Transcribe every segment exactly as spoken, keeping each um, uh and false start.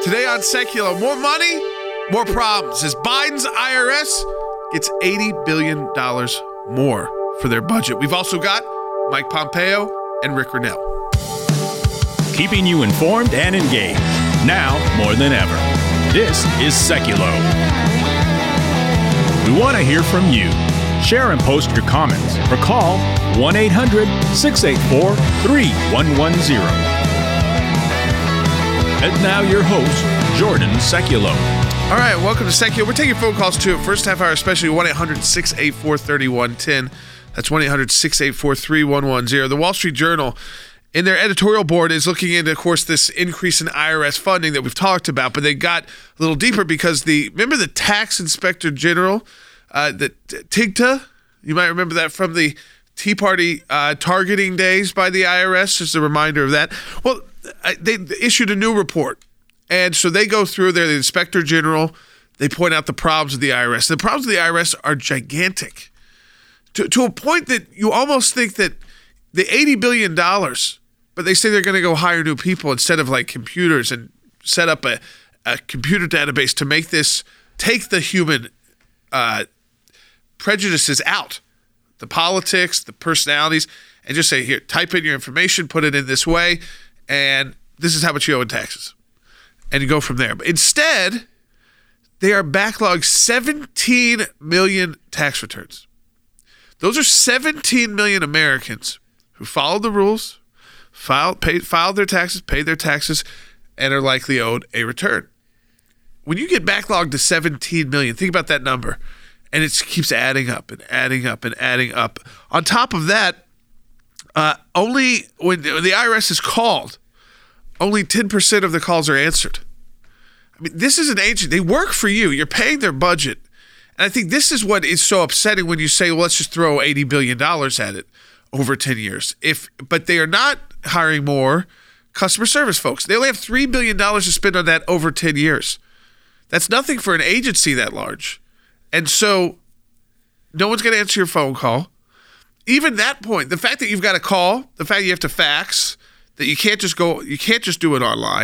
Today on Secular, more money, more problems as Biden's I R S gets eighty billion dollars more for their budget. We've also got Mike Pompeo and Rick Grinnell. Keeping you informed and engaged, now more than ever. This is Secular. We want to hear from you. Share and post your comments or call one eight hundred six eight four three one one zero. And now your host, Jordan Secular. All right, welcome to Secular. We're taking phone calls too. First half hour, especially one eight hundred six eight four three one one zero. That's one eight hundred six eight four three one one zero. The Wall Street Journal, in their editorial board, is looking into, of course, this increase in I R S funding that we've talked about, but they got a little deeper because the, remember the tax inspector general, uh, the TIGTA? You might remember that from the Tea Party uh, targeting days by the I R S, just a reminder of that. Well, they issued a new report, and so they go through there, the inspector general, they point out the problems of the I R S. The problems of the I R S are gigantic, to, to a point that you almost think that the eighty billion dollars, but they say they're going to go hire new people instead of like computers and set up a, a computer database to make this, take the human uh, prejudices out, the politics, the personalities, and just say, here, type in your information, put it in this way, and this is how much you owe in taxes. And you go from there. But instead, they are backlogged seventeen million tax returns. Those are seventeen million Americans who followed the rules, filed, paid, filed their taxes, paid their taxes, and are likely owed a return. When you get backlogged to seventeen million, think about that number. And it keeps adding up and adding up and adding up. On top of that, uh, only when the I R S is called, only ten percent of the calls are answered. I mean, this is an agent. They work for you. You're paying their budget. And I think this is what is so upsetting when you say, well, let's just throw eighty billion dollars at it over ten years. If, but they are not hiring more customer service folks. They only have three billion dollars to spend on that over ten years. That's nothing for an agency that large. And so no one's going to answer your phone call. Even that point, the fact that you've got to call, the fact that you have to fax, that you can't just go, you can't just do it online.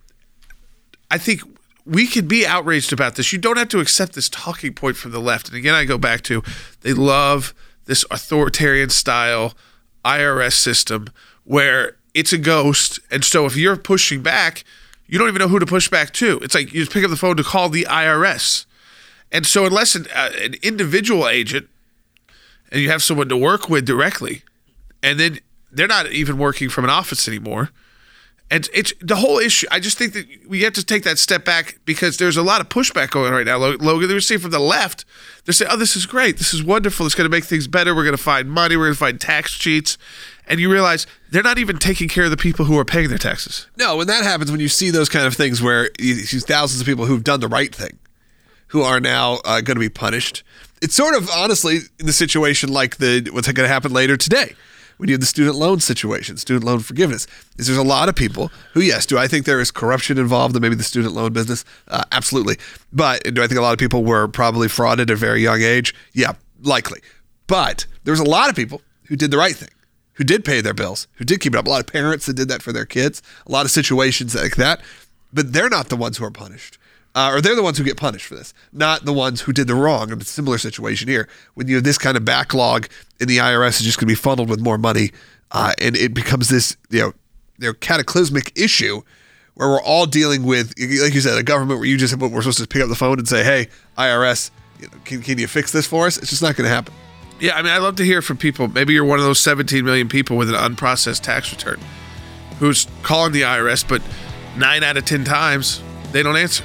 I think we could be outraged about this. You don't have to accept this talking point from the left. And again, I go back to, they love this authoritarian style I R S system where it's a ghost. And so if you're pushing back, you don't even know who to push back to. It's like you just pick up the phone to call the I R S. And so unless an, uh, an individual agent, and you have someone to work with directly, and then they're not even working from an office anymore, and it's the whole issue. I just think that we have to take that step back because there's a lot of pushback going on right now. Logan, they're saying from the left, they're saying, oh, this is great. This is wonderful. It's going to make things better. We're going to find money. We're going to find tax cheats. And you realize they're not even taking care of the people who are paying their taxes. No, when that happens, when you see those kind of things where you see thousands of people who've done the right thing, who are now uh, going to be punished. It's sort of, honestly, in the situation like the what's going to happen later today when you have the student loan situation, student loan forgiveness. Is there's a lot of people who, yes, do I think there is corruption involved in maybe the student loan business? Uh, absolutely. But do I think a lot of people were probably frauded at a very young age? Yeah, likely. But there's a lot of people who did the right thing, who did pay their bills, who did keep it up. A lot of parents that did that for their kids, a lot of situations like that. But they're not the ones who are punished. Uh, or they're the ones who get punished for this, not the ones who did the wrong. In a similar situation here, when you have this kind of backlog in the I R S is just going to be funneled with more money, uh, and it becomes this you know, you know cataclysmic issue where we're all dealing with, like you said, a government where you just we're supposed to pick up the phone and say, "Hey, I R S, you know, can can you fix this for us?" It's just not going to happen. Yeah, I mean, I'd love to hear from people. Maybe you're one of those seventeen million people with an unprocessed tax return who's calling the I R S, but nine out of ten times they don't answer.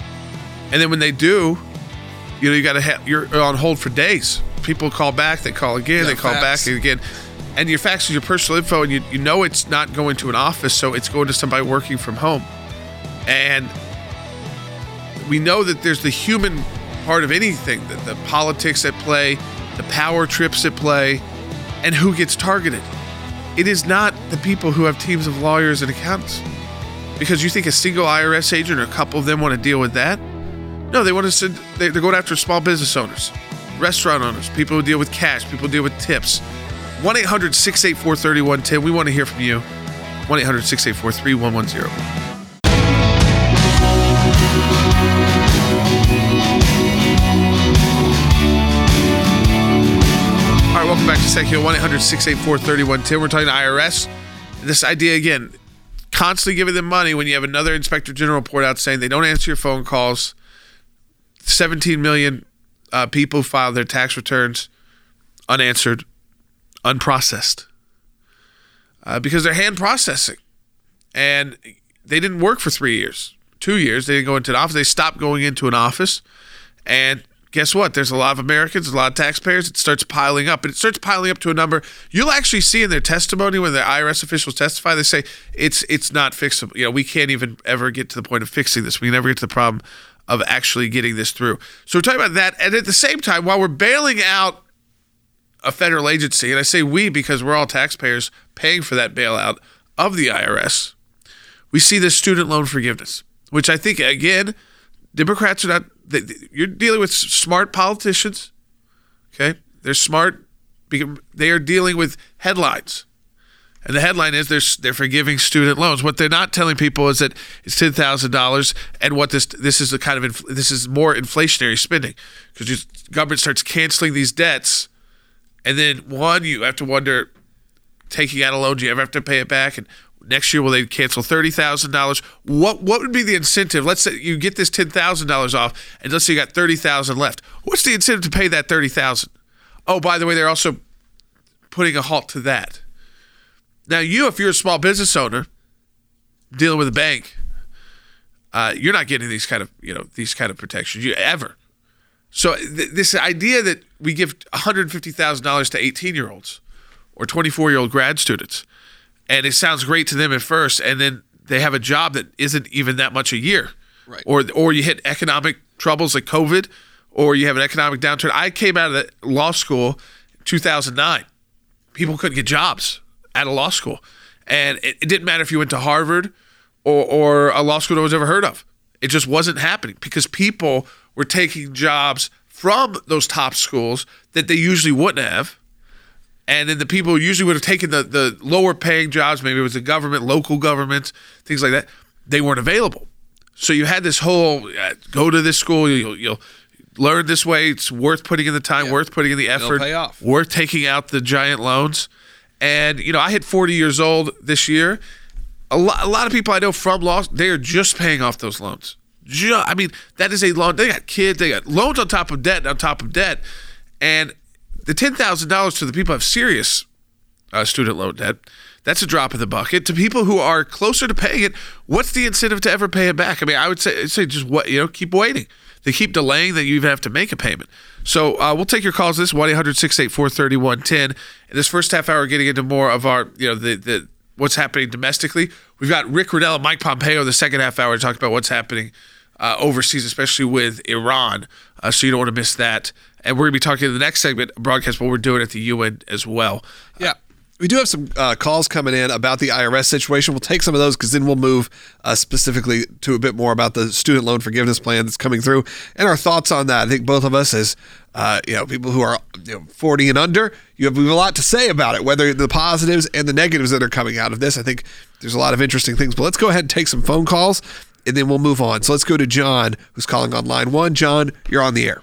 And then when they do, you know, you got to have, you're on hold for days. People call back, they call again, yeah, they call fax. back again. And your fax is your personal info, and you, you know it's not going to an office, so it's going to somebody working from home. And we know that there's the human part of anything, the, the politics at play, the power trips at play, and who gets targeted. It is not the people who have teams of lawyers and accountants. Because you think a single I R S agent or a couple of them want to deal with that? No, they want to send, they're going after small business owners, restaurant owners, people who deal with cash, people who deal with tips. one eight hundred six eight four three one one zero. We want to hear from you. one eight hundred six eight four three one one zero. All right, welcome back to Secure one eight hundred six eight four three one one zero. We're talking to I R S. This idea, again, constantly giving them money when you have another Inspector General report out saying they don't answer your phone calls. seventeen million uh, people filed their tax returns unanswered, unprocessed, uh, because they're hand processing. And they didn't work for three years, two years. They didn't go into an office. They stopped going into an office. And guess what? There's a lot of Americans, a lot of taxpayers. It starts piling up. And it starts piling up to a number. You'll actually see in their testimony when the I R S officials testify, they say it's it's not fixable. You know, we can't even ever get to the point of fixing this. We can never get to the problem of actually getting this through. So we're talking about that. And at the same time, while we're bailing out a federal agency, and I say we because we're all taxpayers paying for that bailout of the I R S, we see this student loan forgiveness, which I think, again, Democrats are not, they, you're dealing with smart politicians, okay? They're smart because they are dealing with headlines. And the headline is they're, they're forgiving student loans. What they're not telling people is that it's ten thousand dollars, and what this this is a kind of, inf- this is more inflationary spending, because the government starts canceling these debts, and then one, you have to wonder, taking out a loan, do you ever have to pay it back? And next year, will they cancel thirty thousand dollars? What what would be the incentive? Let's say you get this ten thousand dollars off, and let's say you got thirty thousand dollars left. What's the incentive to pay that thirty thousand dollars? Oh, by the way, they're also putting a halt to that. Now, you, if you're a small business owner dealing with a bank, uh, you're not getting these kind of, you know, these kind of protections you ever. So th- this idea that we give one hundred fifty thousand dollars to eighteen-year-olds or twenty-four-year-old grad students, and it sounds great to them at first, and then they have a job that isn't even that much a year. Right. Or or you hit economic troubles like COVID, or you have an economic downturn. I came out of the law school in two thousand nine. People couldn't get jobs at a law school. And it, it didn't matter if you went to Harvard or, or a law school no one's ever heard of. It just wasn't happening because people were taking jobs from those top schools that they usually wouldn't have. And then the people who usually would have taken the, the lower paying jobs, maybe it was the government, local government, things like that, they weren't available. So you had this whole, uh, go to this school, you'll, you'll learn this way, it's worth putting in the time, yeah. worth putting in the effort, It'll pay off. worth taking out the giant loans. And, you know, I hit forty years old this year. A lot, a lot of people I know from law, they are just paying off those loans. Just, I mean, that is a loan. They got kids, they got loans on top of debt, on top of debt. And the ten thousand dollars to the people who have serious uh, student loan debt, that's a drop in the bucket. To people who are closer to paying it, what's the incentive to ever pay it back? I mean, I would say, I'd say just what, you know, keep waiting. They keep delaying that you even have to make a payment. So uh, we'll take your calls. This one eight hundred six eight four three one one zero. In this first half hour, getting into more of our, you know, the the what's happening domestically. We've got Rick Grenell and Mike Pompeo in the second half hour to talk about what's happening uh, overseas, especially with Iran. Uh, so you don't want to miss that. And we're going to be talking in the next segment, broadcast, what we're doing at the U N as well. Yeah. We do have some uh, calls coming in about the I R S situation. We'll take some of those because then we'll move uh, specifically to a bit more about the student loan forgiveness plan that's coming through and our thoughts on that. I think both of us, as uh, you know, people who are you know, forty and under, you have, we have a lot to say about it, whether the positives and the negatives that are coming out of this. I think there's a lot of interesting things. But let's go ahead and take some phone calls, and then we'll move on. So let's go to John, who's calling on line one. John, you're on the air.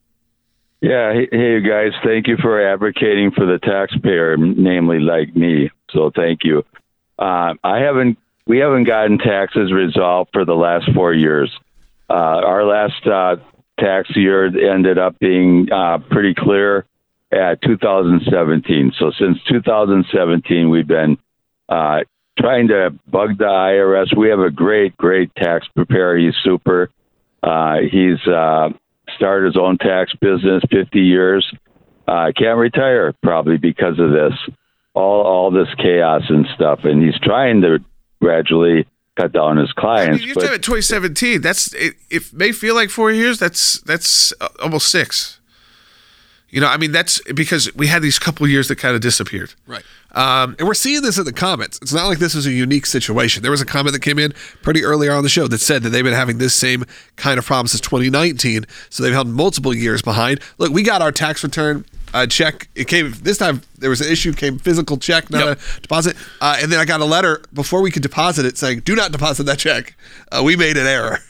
Yeah, hey, hey, guys, thank you for advocating for the taxpayer, namely like me. So thank you. Uh, I haven't, we haven't gotten taxes resolved for the last four years. Uh, our last uh, tax year ended up being uh, pretty clear at two thousand seventeen. So since two thousand seventeen, we've been uh, trying to bug the I R S. We have a great, great tax preparer. He's super. Uh, he's uh, started his own tax business, fifty years. Uh, can't retire probably because of this, all all this chaos and stuff. And he's trying to gradually cut down his clients. I mean, you're but, talking about twenty seventeen. That's it, it may feel like four years. That's that's almost six. You know, I mean, that's because we had these couple of years that kind of disappeared. Right. Um, and we're seeing this in the comments. It's not like this is a unique situation. There was a comment that came in pretty early on the show that said that they've been having this same kind of problem since twenty nineteen. So they've held multiple years behind. Look, we got our tax return uh, check. It came this time. There was an issue. Came physical check, not yep. a deposit. Uh, and then I got a letter before we could deposit it saying, "Do not deposit that check. Uh, we made an error."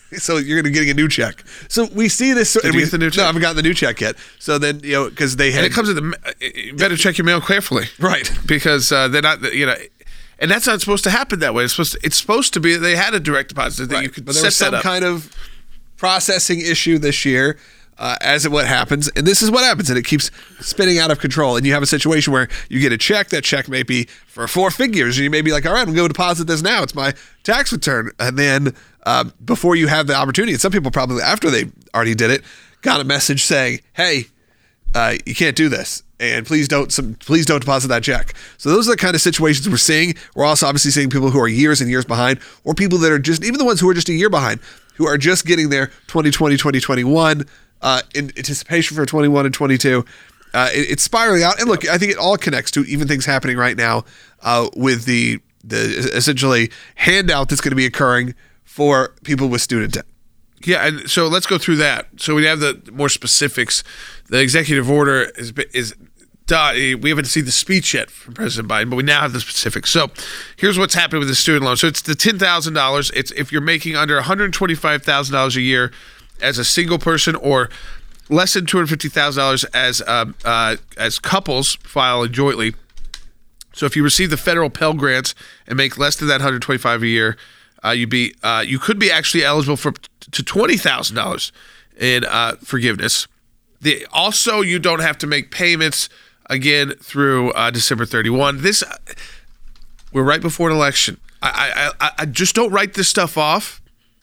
So you're going to be getting a new check. So we see this. Did and you we, get the new check? No, I haven't gotten the new check yet. So then, you know, because they had. And it comes in the. You better check your mail carefully, Right. Because uh, they're not, you know, and that's not supposed to happen that way. It's supposed to, it's supposed to be that they had a direct deposit that Right. you could but there set was some that up. kind of processing issue this year. Uh, as it what happens, and this is what happens, and it keeps spinning out of control. And you have a situation where you get a check. That check may be for four figures, and you may be like, "All right, I'm going to deposit this now. It's my tax return." And then uh, before you have the opportunity, and some people probably after they already did it, got a message saying, "Hey, uh, you can't do this, and please don't some, please don't deposit that check." So those are the kind of situations we're seeing. We're also obviously seeing people who are years and years behind, or people that are just even the ones who are just a year behind, who are just getting their twenty twenty, twenty twenty-one. Uh, in anticipation for twenty-one and twenty-two, uh, it, it's spiraling out. And look, I think it all connects to even things happening right now uh, with the the essentially handout that's going to be occurring for people with student debt. Yeah, and so let's go through that. So we have the more specifics. The executive order is is done. We haven't seen the speech yet from President Biden, but we now have the specifics. So here's what's happening with the student loan. So it's the ten thousand dollars. It's if you're making under one hundred twenty-five thousand dollars a year as a single person, or less than two hundred fifty thousand dollars as um, uh, as couples filing jointly. So if you receive the federal Pell Grants and make less than that one hundred twenty-five a year, uh, you be uh, you could be actually eligible for to twenty thousand dollars in uh, forgiveness. The, also, you don't have to make payments again through uh, December thirty-first. This we're right before an election. I, I I just don't write this stuff off.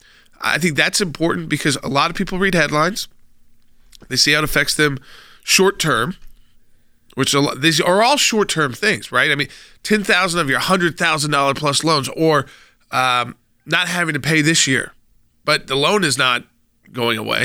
I think that's important because a lot of people read headlines. They see how it affects them short term, which a lot, these are all short term things, right? I mean, ten thousand of your one hundred thousand dollars plus loans, or um, not having to pay this year, but the loan is not going away.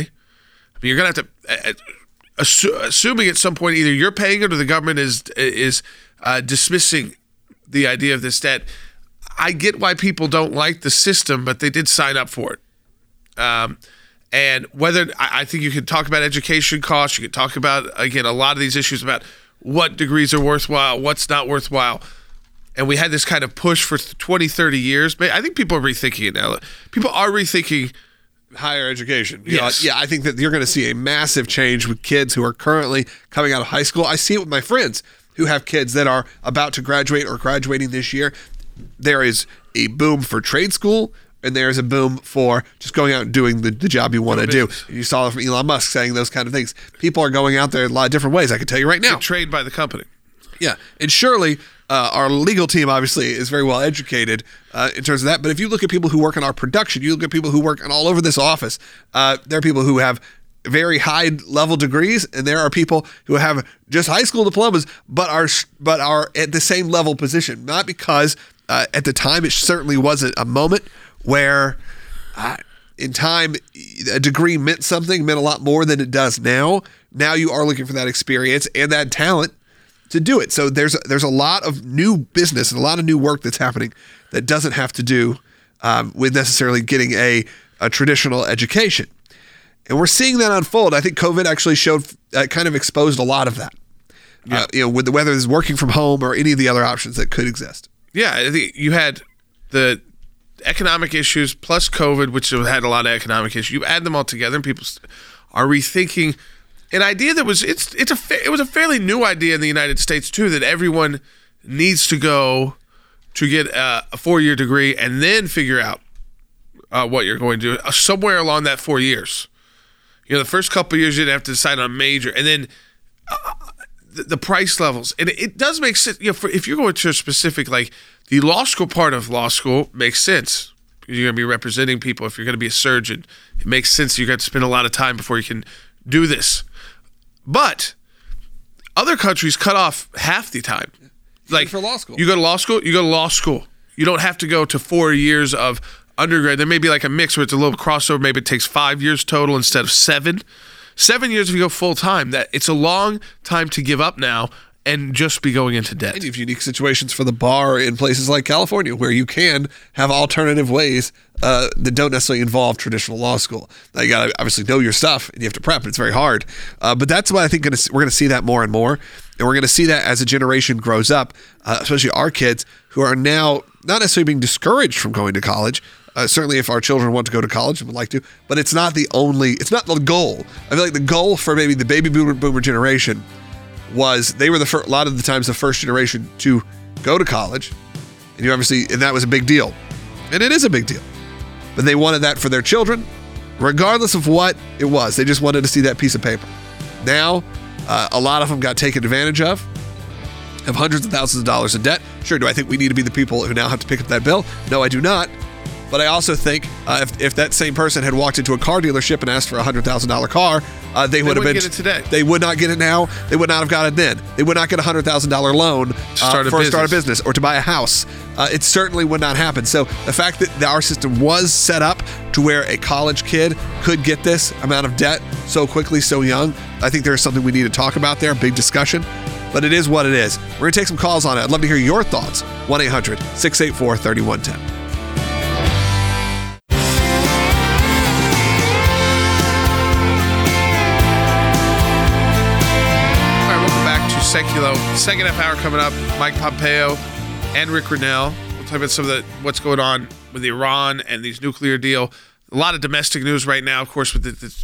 I mean, you're going to have to, uh, assu- assuming at some point either you're paying it or the government is is uh, dismissing the idea of this debt. I get why people don't like the system, but they did sign up for it. Um, and whether I, I think you could talk about education costs, you could talk about, again, a lot of these issues about what degrees are worthwhile, what's not worthwhile. And we had this kind of push for twenty, thirty years. But I think people are rethinking it now. People are rethinking higher education. You Yes. know, yeah, I think that you're going to see a massive change with kids who are currently coming out of high school. I see it with my friends who have kids that are about to graduate or graduating this year. There is a boom for trade school, and there's a boom for just going out and doing the, the job you want to do. You saw it from Elon Musk saying those kind of things. People are going out there in a lot of different ways. I can tell you right now. trained by the company. Yeah, and surely uh, our legal team obviously is very well educated uh, in terms of that. But if you look at people who work in our production, you look at people who work in all over this office, uh, there are people who have very high level degrees, and there are people who have just high school diplomas, but are but are at the same level position. Not because uh, at the time it certainly wasn't a moment where uh, in time a degree meant something, meant a lot more than it does now. Now you are looking for that experience and that talent to do it. So there's there's a lot of new business and a lot of new work that's happening that doesn't have to do um, with necessarily getting a, a traditional education. And we're seeing that unfold. I think COVID actually showed, uh, kind of exposed a lot of that. Yeah. Uh, you know, with the, whether it's working from home or any of the other options that could exist. Yeah, I think you had the economic issues plus COVID, which had a lot of economic issues. You add them all together, and people are rethinking an idea that was it's it's a fa- it was a fairly new idea in the United States too, that everyone needs to go to get a, a four-year degree and then figure out uh, what you're going to do uh, somewhere along that four years. You know, the first couple of years you didn't have to decide on a major, and then uh, the, the price levels, and it, it does make sense. You know, for, if you're going to a specific, like the law school part of law school makes sense. You're going to be representing people. If you're going to be a surgeon, it makes sense. You're going to spend a lot of time before you can do this. But other countries cut off half the time. Like for law school, you go to law school. You go to law school. You don't have to go to four years of undergrad. There may be like a mix where it's a little crossover. Maybe it takes five years total instead of seven. Seven years if you go full time. That it's a long time to give up now and just be going into debt. And you have unique situations for the bar in places like California where you can have alternative ways uh, that don't necessarily involve traditional law school. Now you got to obviously know your stuff and you have to prep. It's very hard. Uh, but that's why I think gonna, we're going to see that more and more. And we're going to see that as a generation grows up, uh, especially our kids who are now not necessarily being discouraged from going to college, Uh, certainly, if our children want to go to college and would like to, but it's not the only, it's not the goal. I feel like the goal for maybe the baby boomer, boomer generation was they were the fir- a lot of the times the first generation to go to college, and you obviously, and that was a big deal, and it is a big deal. But they wanted that for their children, regardless of what it was. They just wanted to see that piece of paper. Now, uh, a lot of them got taken advantage of, have hundreds of thousands of dollars in debt. Sure, do I think we need to be the people who now have to pick up that bill? No, I do not. But I also think uh, if, if that same person had walked into a car dealership and asked for a one hundred thousand dollars car, uh, they, they would have been. Get it today. They would not get it now. They would not have got it then. They would not get a one hundred thousand dollars loan uh, start for a a start a business or to buy a house. Uh, it certainly would not happen. So the fact that our system was set up to where a college kid could get this amount of debt so quickly, so young, I think there's something we need to talk about there, big discussion. But it is what it is. We're going to take some calls on it. I'd love to hear your thoughts. one eight hundred six eight four three one one zero. Seculo. Second half hour coming up. Mike Pompeo and Rick Grenell. We'll talk about some of the what's going on with Iran and these nuclear deal. A lot of domestic news right now, of course, with the, this,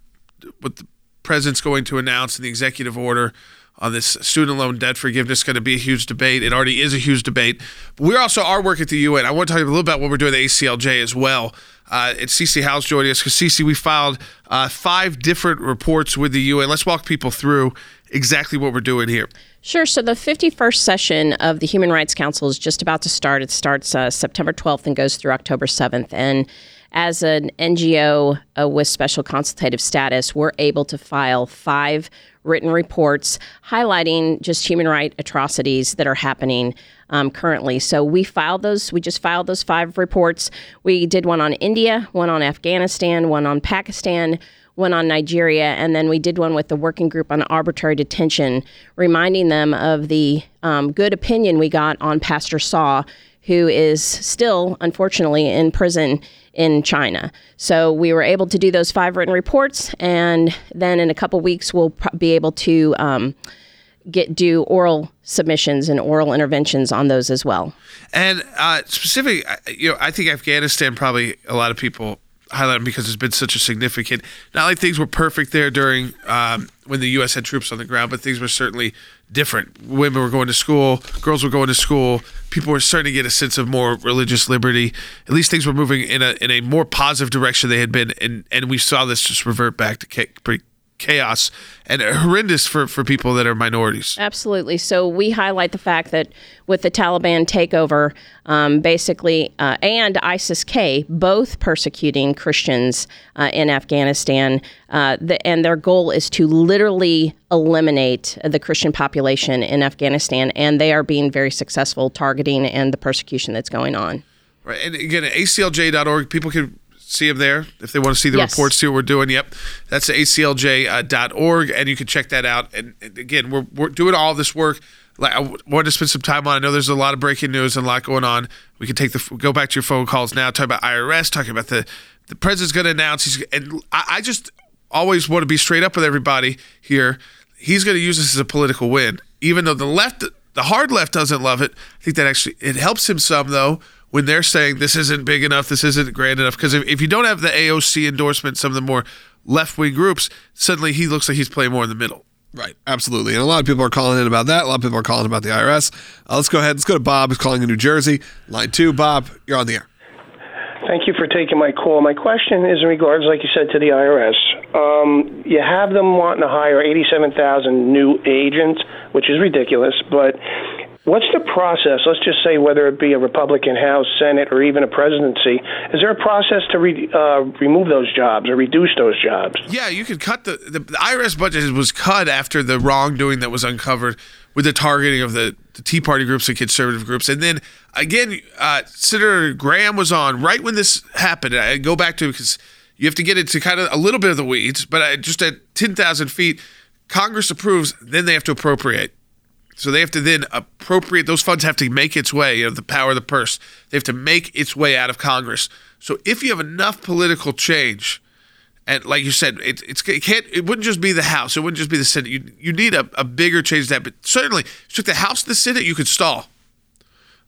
what the president's going to announce in the executive order on this student loan debt forgiveness. Going to be a huge debate. It already is a huge debate. But we also are working at the U N. I want to talk a little about what we're doing at the A C L J as well. Uh, it's Cece House joining us because Cece, we filed uh, five different reports with the U N. Let's walk people through exactly what we're doing here. Sure. So the fifty-first session of the Human Rights Council is just about to start. It starts uh, September twelfth and goes through October seventh. And as an N G O uh, with special consultative status, we're able to file five written reports highlighting just human rights atrocities that are happening um, currently. So we filed those. We just filed those five reports. We did one on India, one on Afghanistan, one on Pakistan, one on Nigeria, and then we did one with the Working Group on Arbitrary Detention, reminding them of the um, good opinion we got on Pastor Saw, who is still, unfortunately, in prison in China. So we were able to do those five written reports, and then in a couple weeks, we'll pro- be able to um, get do oral submissions and oral interventions on those as well. And uh, specifically, you know, I think Afghanistan, probably a lot of people highlight them because it's been such a significant, not like things were perfect there during um, when the U S had troops on the ground, but things were certainly different. Women were going to school, girls were going to school, people were starting to get a sense of more religious liberty. At least things were moving in a in a more positive direction they had been, and, and we saw this just revert back to cha- pretty chaos and horrendous for, for people that are minorities. Absolutely. So we highlight the fact that with the Taliban takeover, um, basically, uh, and ISIS-K, both persecuting Christians uh, in Afghanistan, uh, the, and their goal is to literally eliminate the Christian population in Afghanistan, and they are being very successful targeting and the persecution that's going on. Right. And again, at A C L J dot org, people can see them there if they want to see the yes. reports, see what we're doing. Yep, that's A C L J dot org, and you can check that out. And, and again, we're we're doing all this work. Like, I wanted to spend some time on. I know there's a lot of breaking news and a lot going on. We can take the go back to your phone calls now. Talk about I R S. Talking about the the president's going to announce. He's and I, I just always want to be straight up with everybody here. He's going to use this as a political win, even though the left, the hard left, doesn't love it. I think that actually it helps him some though, when they're saying this isn't big enough, this isn't grand enough. Because if, if you don't have the A O C endorsement, some of the more left-wing groups, suddenly he looks like he's playing more in the middle. Right, absolutely. And a lot of people are calling in about that. A lot of people are calling about the I R S. Uh, let's go ahead. Let's go to Bob, who's calling in New Jersey. Line two, Bob, you're on the air. Thank you for taking my call. My question is in regards, like you said, to the I R S. Um, you have them wanting to hire eighty-seven thousand new agents, which is ridiculous, but what's the process? Let's just say whether it be a Republican House, Senate, or even a presidency. Is there a process to re, uh, remove those jobs or reduce those jobs? Yeah, you could cut the, the the I R S budget was cut after the wrongdoing that was uncovered with the targeting of the, the Tea Party groups and conservative groups. And then again, uh, Senator Graham was on right when this happened. I go back to because you have to get into kind of a little bit of the weeds, but uh, just at ten thousand feet, Congress approves, then they have to appropriate. So they have to then appropriate, those funds have to make its way, you know, the power of the purse. They have to make its way out of Congress. So if you have enough political change, and like you said, it, it's, it can't, it wouldn't just be the House, it wouldn't just be the Senate. You you need a, a bigger change than that. But certainly, if you took the House and the Senate, you could stall.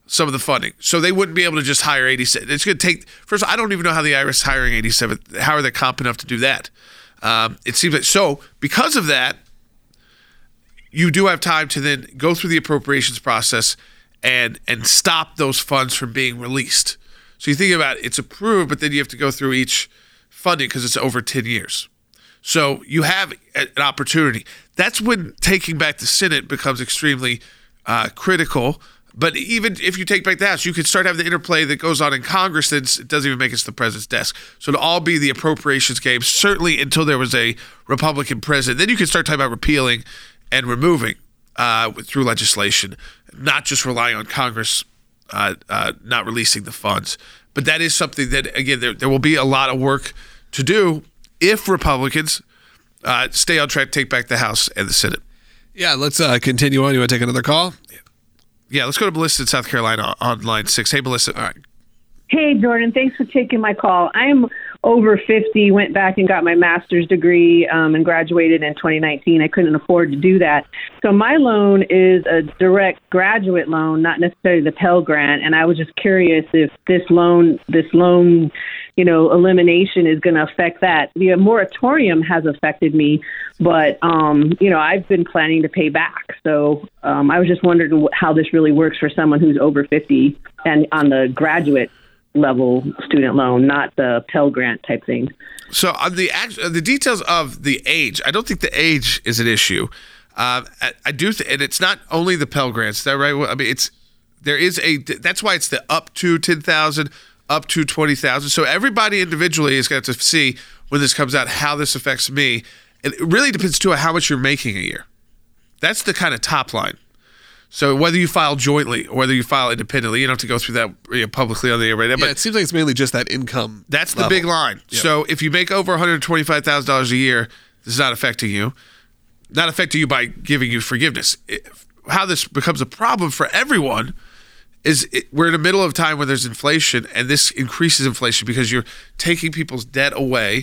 some of the funding. So they wouldn't be able to just hire eighty-seven. It's going to take, first of all, I don't even know how the I R S is hiring eighty-seven. How are they competent enough to do that? Um, it seems like, so because of that, you do have time to then go through the appropriations process and and stop those funds from being released. So you think about it, it's approved, but then you have to go through each funding because it's over ten years. So you have an opportunity. That's when taking back the Senate becomes extremely uh, critical. But even if you take back the House, you could start having the interplay that goes on in Congress that it doesn't even make it to the president's desk. So it'll all be the appropriations game, certainly until there was a Republican president. Then you can start talking about repealing and removing uh, through legislation, not just relying on Congress uh, uh, not releasing the funds. But that is something that, again, there, there will be a lot of work to do if Republicans uh, stay on track, take back the House and the Senate. Yeah, let's uh, continue on. You want to take another call? Yeah, let's go to Melissa in South Carolina on line six. Hey, Melissa. All right. Hey, Jordan. Thanks for taking my call. I'm over fifty, went back and got my master's degree um, and graduated in twenty nineteen. I couldn't afford to do that. So my loan is a direct graduate loan, not necessarily the Pell Grant. And I was just curious if this loan, this loan, you know, elimination is going to affect that. The moratorium has affected me, but, um, you know, I've been planning to pay back. So um, I was just wondering how this really works for someone who's over fifty and on the graduate level student loan, not the Pell Grant type thing. So on the the details of the age, I don't think the age is an issue. Uh, I, I do, th- and it's not only the Pell Grants. Is that right? I mean, it's there is a. That's why it's the up to ten thousand, up to twenty thousand. So everybody individually is going to have to see when this comes out how this affects me. And it really depends too on how much you're making a year. That's the kind of top line. So whether you file jointly or whether you file independently, you don't have to go through that you know, publicly on the air right now. Yeah, But it seems like it's mainly just that income. that's the level. big line. Yep. So if you make over one hundred twenty-five thousand dollars a year, this is not affecting you. Not affecting you by giving you forgiveness. It, how this becomes a problem for everyone is it, we're in the middle of a time where there's inflation, and this increases inflation because you're taking people's debt away.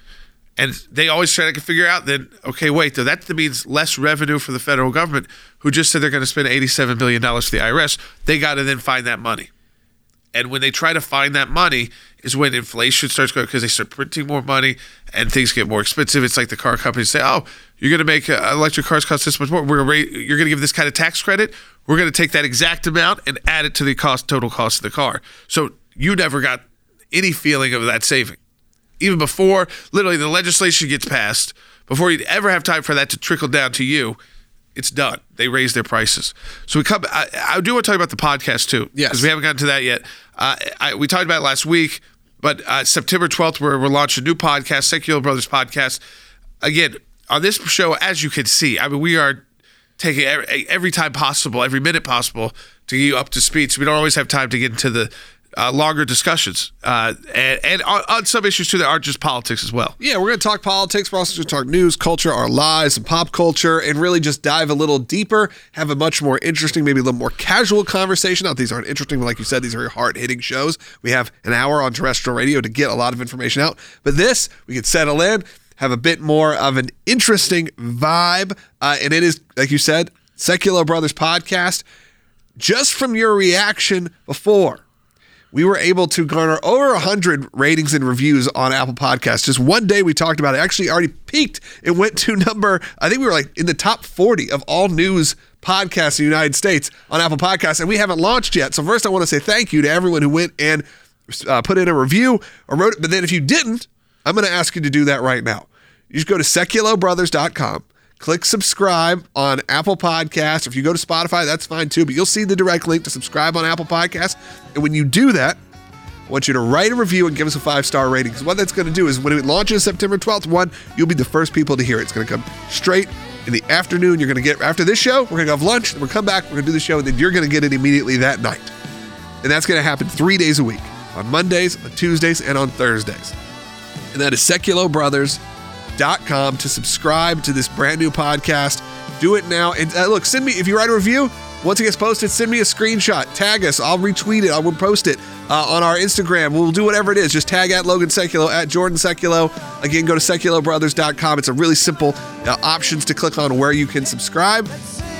And they always try to figure out then, okay, wait, though that means less revenue for the federal government, who just said they're going to spend eighty-seven billion dollars for the I R S. They got to then find that money. And when they try to find that money is when inflation starts going, because they start printing more money and things get more expensive. It's like the car companies say, oh, you're going to make uh, electric cars cost this much more. We're gonna rate, you're going to give this kind of tax credit. We're going to take that exact amount and add it to the cost, total cost of the car. So you never got any feeling of that saving. Even before literally the legislation gets passed, before you'd ever have time for that to trickle down to you, it's done. They raise their prices. So we come. I, I do want to talk about the podcast too, yes, because we haven't gotten to that yet. Uh, I, we talked about it last week, but uh, September twelfth, we're, we're launching a new podcast, Secular Brothers Podcast. Again, on this show, as you can see, I mean, we are taking every, every time possible, every minute possible to get you up to speed. So we don't always have time to get into the Uh, longer discussions uh, and, and on, on some issues too that aren't just politics as well. Yeah, we're going to talk politics. We're also going to talk news, culture, our lives, and pop culture, and really just dive a little deeper, have a much more interesting, maybe a little more casual conversation. Now, these aren't interesting, but like you said, these are hard-hitting shows. We have an hour on terrestrial radio to get a lot of information out. But this, we can settle in, have a bit more of an interesting vibe, uh, and it is, like you said, Secular Brothers Podcast. Just from your reaction before, we were able to garner over one hundred ratings and reviews on Apple Podcasts. Just one day we talked about it. Actually already peaked. It went to number, I think we were like in the top forty of all news podcasts in the United States on Apple Podcasts, and we haven't launched yet. So first I want to say thank you to everyone who went and uh, put in a review or wrote it. But then if you didn't, I'm going to ask you to do that right now. You just go to seculo brothers dot com. Click subscribe on Apple Podcasts. If you go to Spotify, that's fine too, but you'll see the direct link to subscribe on Apple Podcasts. And when you do that, I want you to write a review and give us a five-star rating. Because what that's going to do is when it launches September twelfth, one, you'll be the first people to hear it. It's going to come straight in the afternoon. You're going to get, after this show, we're going to have lunch, then we'll come back, we're going to do the show, and then you're going to get it immediately that night. And that's going to happen three days a week, on Mondays, on Tuesdays, and on Thursdays. And that is seculo brothers dot com to subscribe to this brand new podcast. Do it now. And uh, look, send me, if you write a review, once it gets posted, send me a screenshot. Tag us. I'll retweet it. I will post it uh, on our Instagram. We'll do whatever it is. Just tag at Logan Seculo, at Jordan Seculo. Again, go to seculo brothers dot com. It's a really simple uh, options to click on where you can subscribe.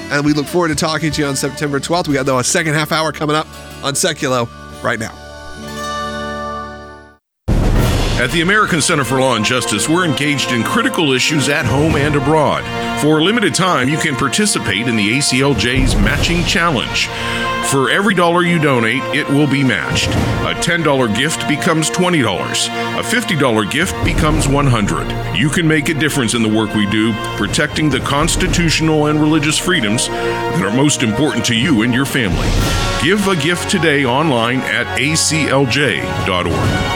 and we look forward to talking to you on September twelfth. We got, though, a second half hour coming up on Seculo right now. At the American Center for Law and Justice, we're engaged in critical issues at home and abroad. For a limited time, you can participate in the A C L J's Matching Challenge. For every dollar you donate, it will be matched. A ten dollars gift becomes twenty dollars. A fifty dollars gift becomes one hundred dollars. You can make a difference in the work we do, protecting the constitutional and religious freedoms that are most important to you and your family. Give a gift today online at A C L J dot org.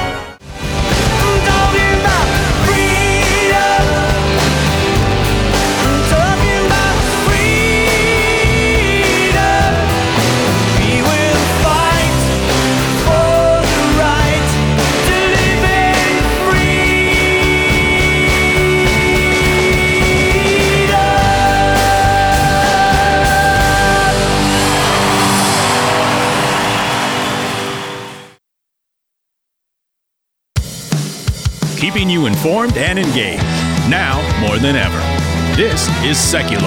Keeping you informed and engaged, now more than ever. This is Seculo.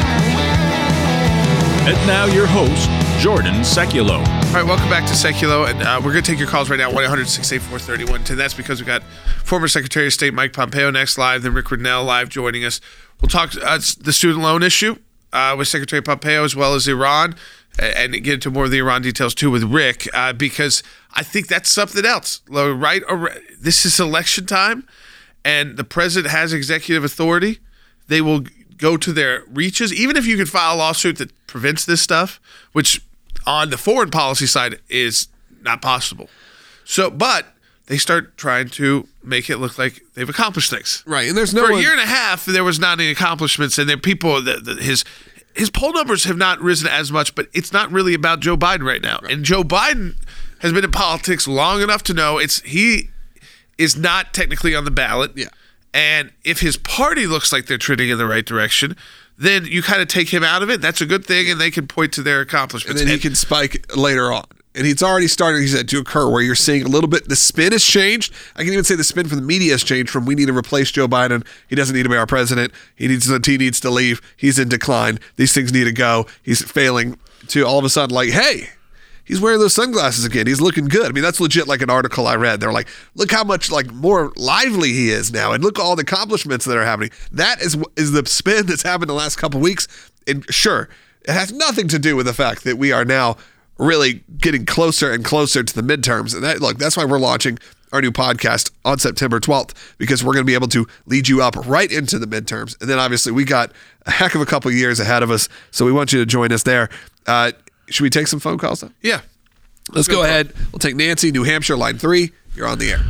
And now your host, Jordan Seculo. All right, welcome back to Seculo, and uh, we're going to take your calls right now, one eight hundred six eight four three one one zero. That's because we got former Secretary of State Mike Pompeo next live, then Rick Grenell live joining us. We'll talk uh, the student loan issue uh, with Secretary Pompeo as well as Iran, and get into more of the Iran details too with Rick, uh, because I think that's something else, right? This is election time, and the president has executive authority. They will go to their reaches, even if you could file a lawsuit that prevents this stuff, which on the foreign policy side is not possible. So, but they start trying to make it look like they've accomplished things. Right, and there's no For one- a year and a half, there was not any accomplishments, and there people, the, the, his his poll numbers have not risen as much, but it's not really about Joe Biden right now. Right. And Joe Biden has been in politics long enough to know it's he is not technically on the ballot. Yeah. And if his party looks like they're trending in the right direction, then you kind of take him out of it. That's a good thing, and they can point to their accomplishments. And then he can spike later on. And it's already starting, he said, to occur where you're seeing a little bit, the spin has changed. I can even say the spin from the media has changed from we need to replace Joe Biden. He doesn't need to be our president. He needs to, he needs to leave. He's in decline. These things need to go. He's failing, to all of a sudden like, hey, he's wearing those sunglasses again. He's looking good. I mean, that's legit like an article I read. They're like, look how much like more lively he is now. And look at all the accomplishments that are happening. That is is the spin that's happened the last couple of weeks. And sure, it has nothing to do with the fact that we are now really getting closer and closer to the midterms. And that, look, that's why we're launching our new podcast on September twelfth, because we're going to be able to lead you up right into the midterms. And then obviously we got a heck of a couple of years ahead of us. So we want you to join us there. Uh, should we take some phone calls though? Yeah. Let's go ahead. We'll take Nancy, New Hampshire, line three. You're on the air.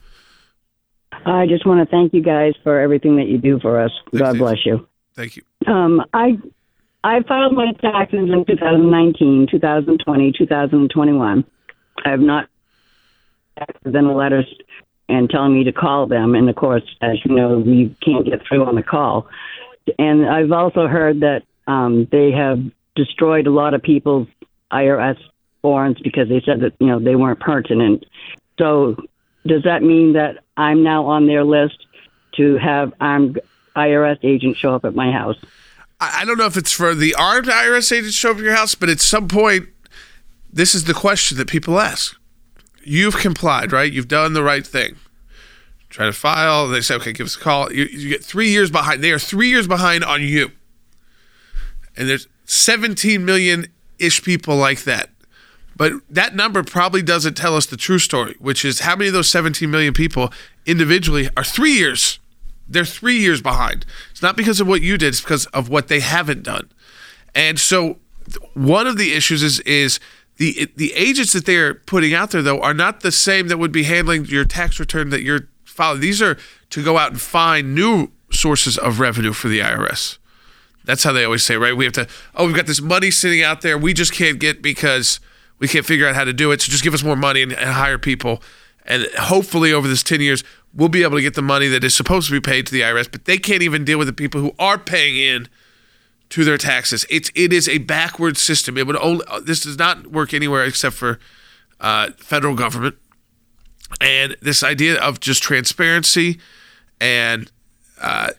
I just want to thank you guys for everything that you do for us. Thanks, God Nancy. bless you. Thank you. Um, I I filed my taxes in two thousand nineteen, two thousand twenty, two thousand twenty-one. I have not then the letters and telling me to call them. And, of course, as you know, we can't get through on the call. And I've also heard that um, they have destroyed a lot of people's I R S forms because they said that, you know, they weren't pertinent. So does that mean that I'm now on their list to have armed I R S agents show up at my house? I don't know if it's for the armed I R S agents to show up at your house, but at some point, this is the question that people ask. You've complied, right? You've done the right thing. Try to file. They say, okay, give us a call. You, you get three years behind. They are three years behind on you. And there's seventeen million-ish people like that. But that number probably doesn't tell us the true story, which is how many of those seventeen million people individually are three years. They're three years behind. It's not because of what you did. It's because of what they haven't done. And so one of the issues is is the the agents that they're putting out there, though, are not the same that would be handling your tax return that you're filing. These are to go out and find new sources of revenue for the I R S. That's how they always say, right? We have to, oh, we've got this money sitting out there we just can't get because we can't figure out how to do it. So just give us more money and, and hire people. And hopefully over this ten years, we'll be able to get the money that is supposed to be paid to the I R S, but they can't even deal with the people who are paying in to their taxes. It's it is a backward system. It would only this does not work anywhere except for uh, federal government. And this idea of just transparency and uh,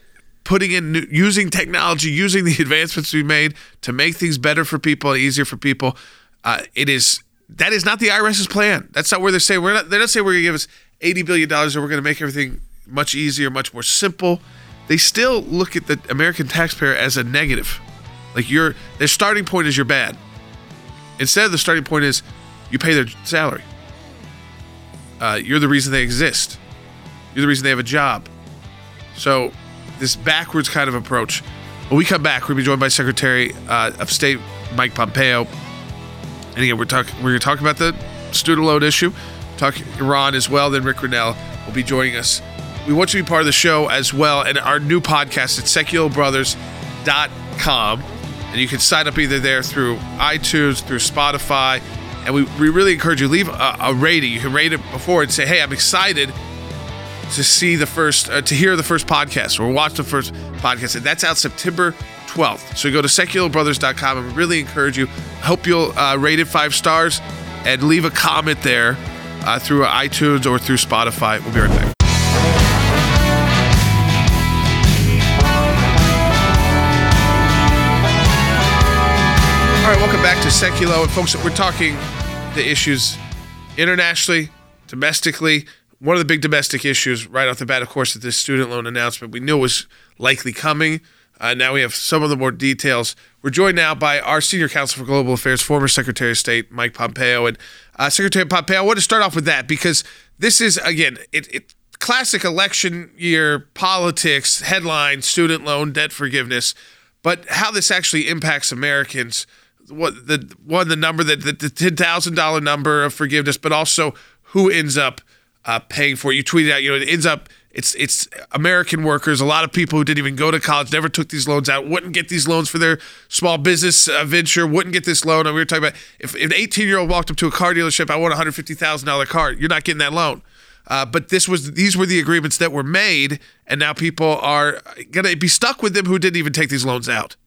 putting in, new, using technology, using the advancements we made to make things better for people and easier for people. Uh, it is that is not the IRS's plan. That's not where they're saying we're not. They're not saying we're going to give us eighty billion dollars or we're going to make everything much easier, much more simple. They still look at the American taxpayer as a negative. Like your their starting point is you're bad. Instead, the starting point is you pay their salary. Uh, you're the reason they exist. You're the reason they have a job. So this backwards kind of approach. When we come back, we're going to be joined by Secretary uh, of State Mike Pompeo. And again, we're talking we're going to talk about the student loan issue, talk Iran as well. Then Rick Grinnell will be joining us. We want you to be part of the show as well. And our new podcast at secular brothers dot com. And you can sign up either there through iTunes, through Spotify. And we, we really encourage you, leave a, a rating. You can rate it before and say, hey, I'm excited to see the first, uh, to hear the first podcast or watch the first podcast. And that's out September twelfth. So go to secular brothers dot com and we really encourage you. Hope you'll uh, rate it five stars and leave a comment there uh, through iTunes or through Spotify. We'll be right back. All right, welcome back to Seculo. And folks, we're talking the issues internationally, domestically. One of the big domestic issues right off the bat, of course, is this student loan announcement. We knew it was likely coming. Uh, now we have some of the more details. We're joined now by our Senior Counsel for Global Affairs, former Secretary of State, Mike Pompeo. And uh, Secretary Pompeo, I want to start off with that because this is, again, it, it classic election year politics, headline, student loan, debt forgiveness. But how this actually impacts Americans, what the one, the number, that the, the ten thousand dollars number of forgiveness, but also who ends up uh, paying for it. You tweeted out, you know, it ends up, it's it's American workers, a lot of people who didn't even go to college, never took these loans out, wouldn't get these loans for their small business uh, venture, wouldn't get this loan. And we were talking about if, if an eighteen-year-old walked up to a car dealership, I want a one hundred fifty thousand dollars car, you're not getting that loan. Uh, but this was these were the agreements that were made, and now people are going to be stuck with them who didn't even take these loans out.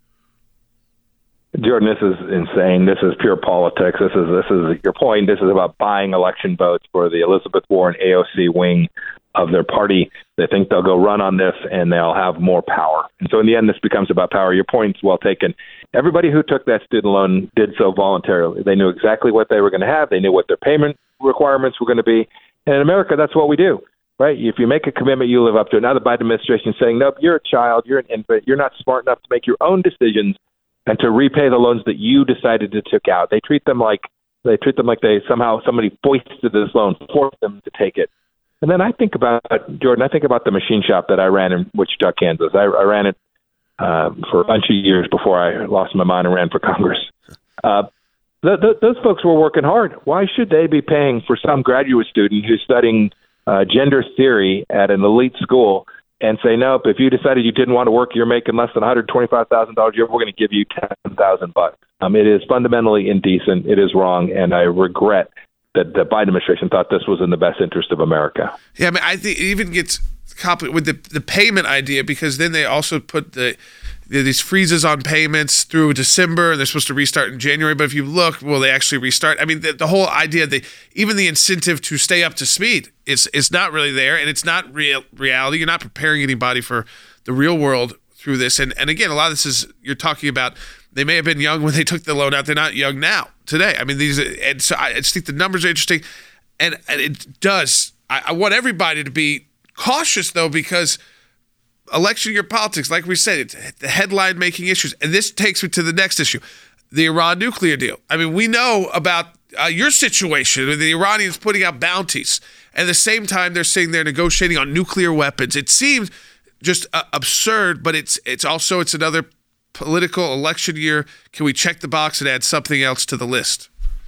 Jordan, this is insane. This is pure politics. This is this is your point. This is about buying election votes for the Elizabeth Warren A O C wing of their party. They think they'll go run on this and they'll have more power. And so in the end, this becomes about power. Your point's well taken. Everybody who took that student loan did so voluntarily. They knew exactly what they were going to have. They knew what their payment requirements were going to be. And in America, that's what we do, right? If you make a commitment, you live up to it. Now the Biden administration is saying, nope, you're a child, you're an infant, you're not smart enough to make your own decisions and to repay the loans that you decided to take out. They treat them like they treat them like they somehow somebody foisted this loan, forced them to take it. And then I think about, Jordan, I think about the machine shop that I ran in Wichita, Kansas. I, I ran it uh, for a bunch of years before I lost my mind and ran for Congress. Uh, th- th- those folks were working hard. Why should they be paying for some graduate student who's studying uh, gender theory at an elite school and say, nope, if you decided you didn't want to work, you're making less than one hundred twenty-five thousand dollars a year, we're going to give you ten thousand bucks. Um, it is fundamentally indecent. It is wrong, and I regret that the Biden administration thought this was in the best interest of America. Yeah, I mean, I think it even gets complicated with the the payment idea because then they also put the these freezes on payments through December, and they're supposed to restart in January. But if you look, will they actually restart? I mean, the, the whole idea, the even the incentive to stay up to speed is is not really there, and it's not real reality. You're not preparing anybody for the real world through this. And and again, a lot of this is you're talking about. They may have been young when they took the loan out. They're not young now today. I mean, these and so I just think the numbers are interesting, and, and it does. I, I want everybody to be cautious though because. Election year politics, like we said, it's the headline-making issues. And this takes me to the next issue, the Iran nuclear deal. I mean, we know about uh, your situation with the Iranians putting out bounties. At the same time, they're sitting there negotiating on nuclear weapons. It seems just uh, absurd, but it's it's also it's another political election year. Can we check the box and add something else to the list?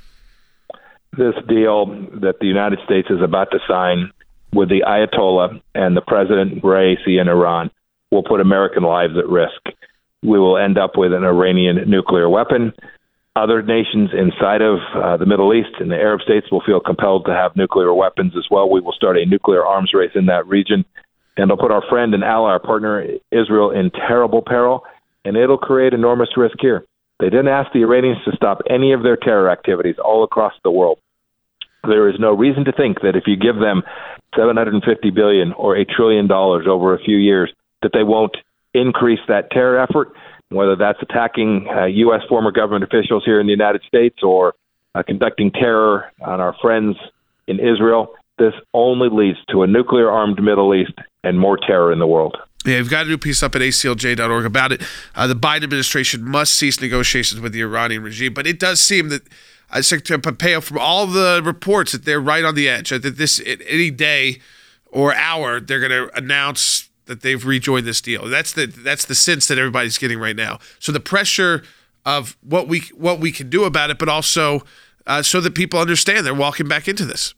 This deal that the United States is about to sign with the Ayatollah and the President Raisi in Iran will put American lives at risk. We will end up with an Iranian nuclear weapon. Other nations inside of uh, the Middle East and the Arab states will feel compelled to have nuclear weapons as well. We will start a nuclear arms race in that region, and it'll put our friend and ally, our partner, Israel, in terrible peril, and it'll create enormous risk here. They didn't ask the Iranians to stop any of their terror activities all across the world. There is no reason to think that if you give them seven hundred fifty billion dollars or a trillion dollars over a few years, that they won't increase that terror effort, whether that's attacking uh, U S former government officials here in the United States or uh, conducting terror on our friends in Israel. This only leads to a nuclear-armed Middle East and more terror in the world. Yeah, we've got a new piece up at A C L J dot org about it. Uh, the Biden administration must cease negotiations with the Iranian regime. But it does seem that uh, Secretary Pompeo, from all the reports, that they're right on the edge. That this any day or hour, they're going to announce that they've rejoined this deal. That's the that's the sense that everybody's getting right now. So the pressure of what we what we can do about it, but also uh, so that people understand they're walking back into this.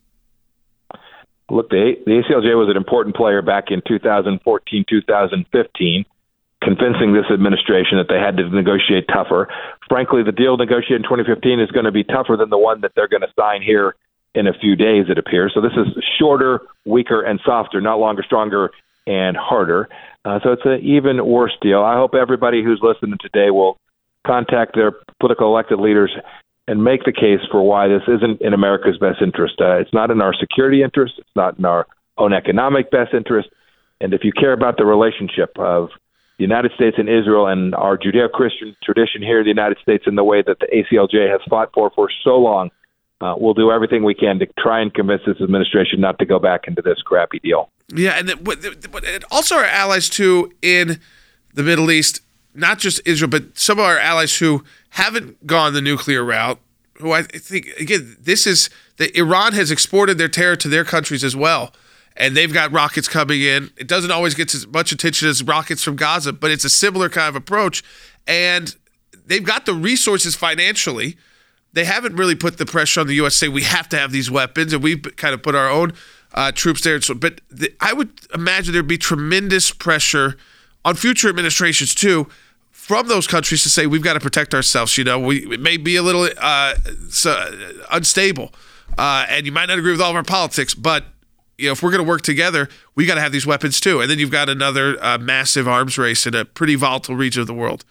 Look, the, the A C L J was an important player back in two thousand fourteen, two thousand fifteen, convincing this administration that they had to negotiate tougher. Frankly, the deal negotiated in twenty fifteen is going to be tougher than the one that they're going to sign here in a few days, it appears. So this is shorter, weaker, and softer, not longer, stronger, and harder. Uh, so it's an even worse deal. I hope everybody who's listening today will contact their political elected leaders and make the case for why this isn't in America's best interest. Uh, it's not in our security interest. It's not in our own economic best interest. And if you care about the relationship of the United States and Israel and our Judeo-Christian tradition here in the United States in the way that the A C L J has fought for for so long, uh, we'll do everything we can to try and convince this administration not to go back into this crappy deal. Yeah, and, the, but and also our allies, too, in the Middle East, not just Israel, but some of our allies who haven't gone the nuclear route, who I think, again, this is that Iran has exported their terror to their countries as well, and they've got rockets coming in. It doesn't always get as much attention as rockets from Gaza, but it's a similar kind of approach, and they've got the resources financially. They haven't really put the pressure on the U S, saying we have to have these weapons, and we've kind of put our own uh, troops there. So, but the, I would imagine there'd be tremendous pressure on future administrations, too, from those countries to say we've got to protect ourselves. You know, we it may be a little uh, so, unstable, uh, and you might not agree with all of our politics, but you know, if we're going to work together, we got to have these weapons too. And then you've got another uh, massive arms race in a pretty volatile region of the world.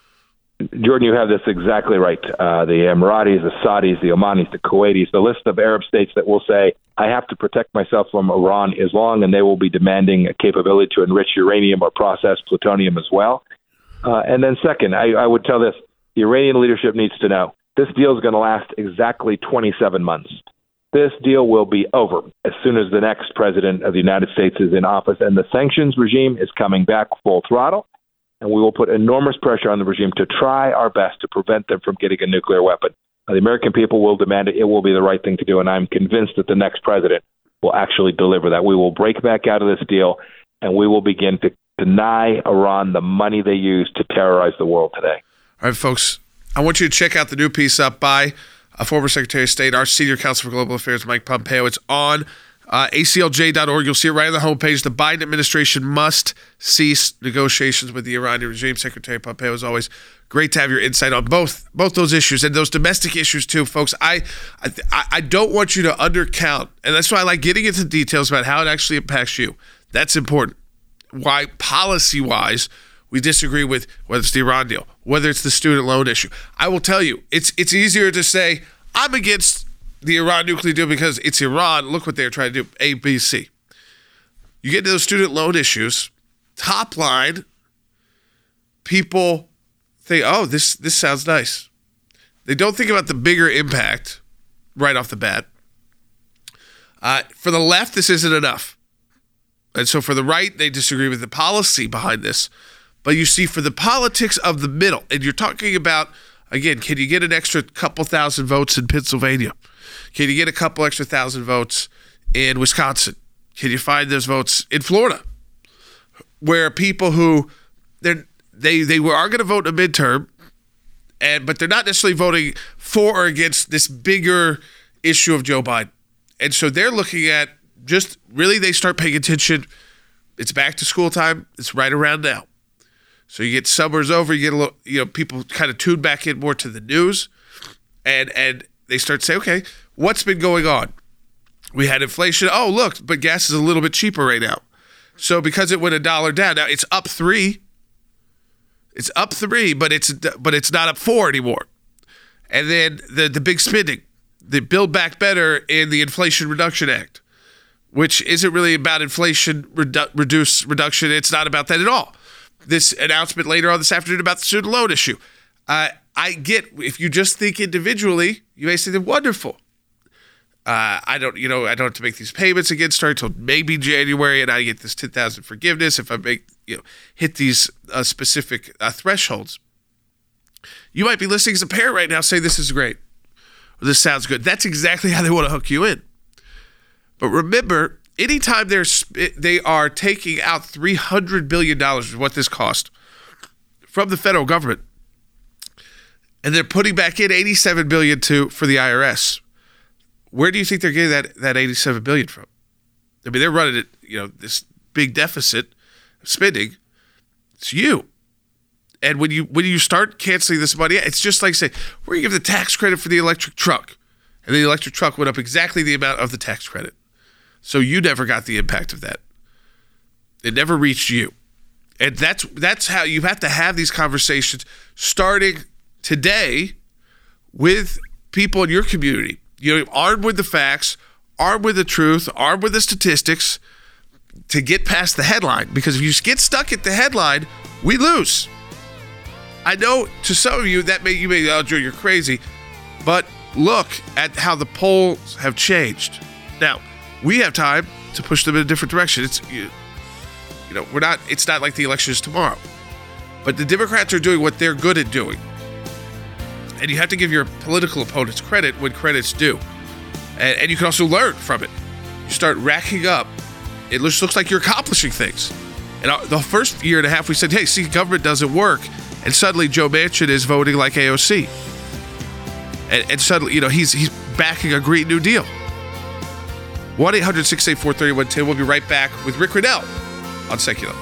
Jordan, you have this exactly right. Uh, the Emiratis, the Saudis, the Omanis, the Kuwaitis, the list of Arab states that will say, I have to protect myself from Iran is long, and they will be demanding a capability to enrich uranium or process plutonium as well. Uh, and then second, I, I would tell this, the Iranian leadership needs to know this deal is going to last exactly twenty-seven months. This deal will be over as soon as the next president of the United States is in office, and the sanctions regime is coming back full throttle, and we will put enormous pressure on the regime to try our best to prevent them from getting a nuclear weapon. Uh, the American people will demand it. It will be the right thing to do, and I'm convinced that the next president will actually deliver that. We will break back out of this deal, and we will begin to deny Iran the money they use to terrorize the world today. All right, folks, I want you to check out the new piece up by a former Secretary of State, our Senior Counsel for Global Affairs, Mike Pompeo. It's on uh, A C L J dot org. You'll see it right on the homepage. The Biden administration must cease negotiations with the Iranian regime. Secretary Pompeo, as always, great to have your insight on both both those issues and those domestic issues too, folks. I I, I don't want you to undercount, and that's why I like getting into details about how it actually impacts you. That's important. Why policy-wise we disagree with whether it's the Iran deal, whether it's the student loan issue. I will tell you, it's it's easier to say, I'm against the Iran nuclear deal because it's Iran. Look what they're trying to do, A, B, C. You get into those student loan issues, top line, people think, oh, this this sounds nice. They don't think about the bigger impact right off the bat. Uh, for the left, this isn't enough. And so for the right, they disagree with the policy behind this. But you see, for the politics of the middle, and you're talking about, again, can you get an extra couple thousand votes in Pennsylvania? Can you get a couple extra thousand votes in Wisconsin? Can you find those votes in Florida? Where people who, they're, they they are going to vote in a midterm, and but they're not necessarily voting for or against this bigger issue of Joe Biden. And so they're looking at just really they start paying attention. It's back to school time. It's right around now. So you get summers over, you get a little, you know, people kind of tune back in more to the news, and and they start to say, okay, what's been going on? We had inflation. Oh, look, but gas is a little bit cheaper right now. So because it went a dollar down, now it's up three. It's up three, but it's but it's not up four anymore. And then the the big spending, the Build Back Better in the Inflation Reduction Act, which isn't really about inflation redu- reduce reduction. It's not about that at all. this announcement later on this afternoon about the student loan issue. Uh, I get, if you just think individually, you may say they're wonderful. Uh, I don't, you know, I don't have to make these payments again starting until maybe January, and I get this ten thousand forgiveness if I make, you know, hit these uh, specific uh, thresholds. You might be listening as a parent right now saying this is great, or this sounds good. That's exactly how they want to hook you in. But remember, anytime they're they are taking out three hundred billion dollars is what this cost from the federal government, and they're putting back in eighty-seven billion dollars to for the I R S. Where do you think they're getting that, that eighty-seven billion dollars from? I mean, they're running it, you know, this big deficit spending. It's you. And when you when you start canceling this money, it's just like saying, we're going to give the tax credit for the electric truck. And the electric truck went up exactly the amount of the tax credit. So you never got the impact of that. It never reached you. And that's that's how you have to have these conversations starting today with people in your community. You know, armed with the facts, armed with the truth, armed with the statistics to get past the headline. Because if you get stuck at the headline, we lose. I know to some of you that may you may oh Joe, you're crazy, but look at how the polls have changed. Now, we have time to push them in a different direction. It's you, you know, we're not it's not like the election is tomorrow. But the Democrats are doing what they're good at doing. And you have to give your political opponents credit when credit's due. And, and you can also learn from it. You start racking up. It looks, looks like you're accomplishing things. And the first year and a half, we said, hey, see, government doesn't work. And suddenly Joe Manchin is voting like A O C. And, and suddenly, you know, he's he's backing a Green New Deal. one eight hundred six eight four three one one zero. We'll be right back with Rick Grenell on Secular.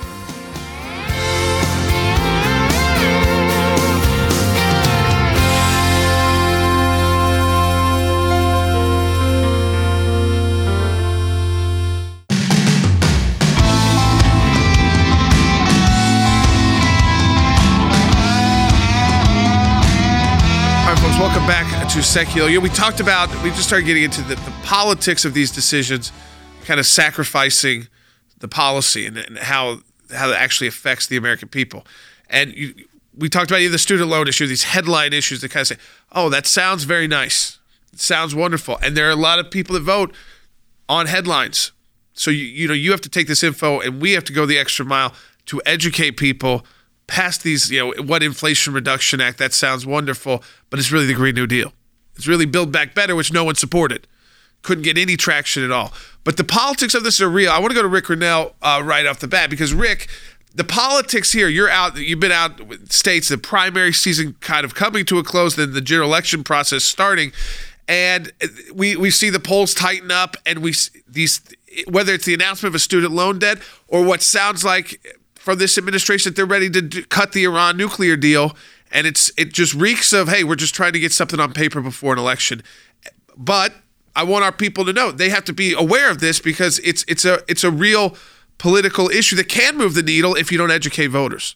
Welcome back to Secular. You know, we talked about, we just started getting into the, the politics of these decisions, kind of sacrificing the policy and, and how how that actually affects the American people. And you, we talked about the student loan issue, these headline issues that kind of say, oh, that sounds very nice. It sounds wonderful. And there are a lot of people that vote on headlines. So, you, you know, you have to take this info and we have to go the extra mile to educate people past these, you know, what Inflation Reduction Act, that sounds wonderful, but it's really the Green New Deal. It's really Build Back Better, which no one supported. Couldn't get any traction at all. But the politics of this are real. I want to go to Rick Grenell uh, right off the bat because, Rick, the politics here, you're out, you've been out with states, the primary season kind of coming to a close, then the general election process starting, and we, we see the polls tighten up, and we these whether it's the announcement of a student loan debt or what sounds like from this administration that they're ready to do, cut the Iran nuclear deal, and it's it just reeks of, hey, we're just trying to get something on paper before an election. But I want our people to know they have to be aware of this because it's it's a it's a real political issue that can move the needle if you don't educate voters.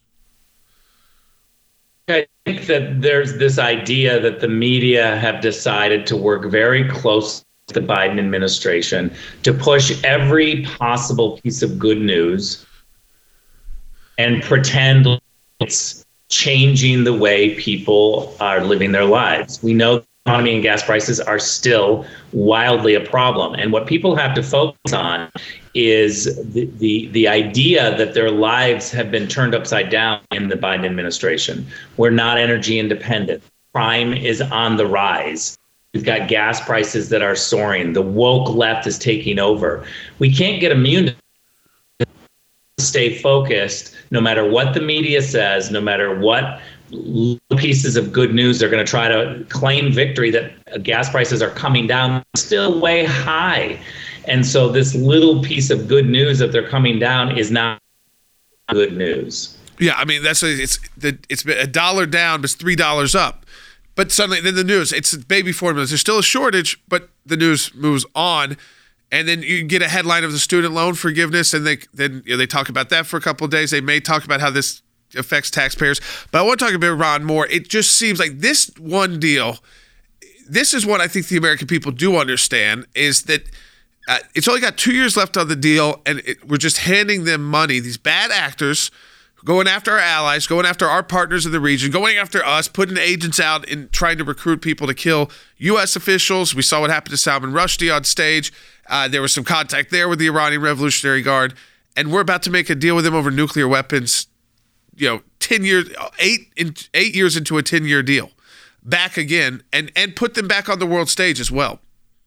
I think that there's this idea that the media have decided to work very close with the Biden administration to push every possible piece of good news and pretend it's changing the way people are living their lives. We know the economy and gas prices are still wildly a problem. And what people have to focus on is the, the, the idea that their lives have been turned upside down in the Biden administration. We're not energy independent. Crime is on the rise. We've got gas prices that are soaring. The woke left is taking over. We can't get immune to stay focused no matter what the media says, no matter what pieces of good news they're going to try to claim victory that gas prices are coming down, still way high. And so this little piece of good news that they're coming down is not good news. Yeah, I mean, that's a, it's the it's been a dollar down, but it's three dollars up. But suddenly, then the news, it's baby formulas. There's still a shortage, but the news moves on. And then you get a headline of the student loan forgiveness, and they then you know, they talk about that for a couple of days. They may talk about how this affects taxpayers. But I want to talk about Iran more. It just seems like this one deal, this is what I think the American people do understand, is that uh, it's only got two years left on the deal, and it, we're just handing them money. These bad actors going after our allies, going after our partners in the region, going after us, putting agents out and trying to recruit people to kill U S officials. We saw what happened to Salman Rushdie on stage. Uh, there was some contact there with the Iranian Revolutionary Guard, and we're about to make a deal with them over nuclear weapons. You know, ten years, eight in, eight years into a ten-year deal, back again, and and put them back on the world stage as well.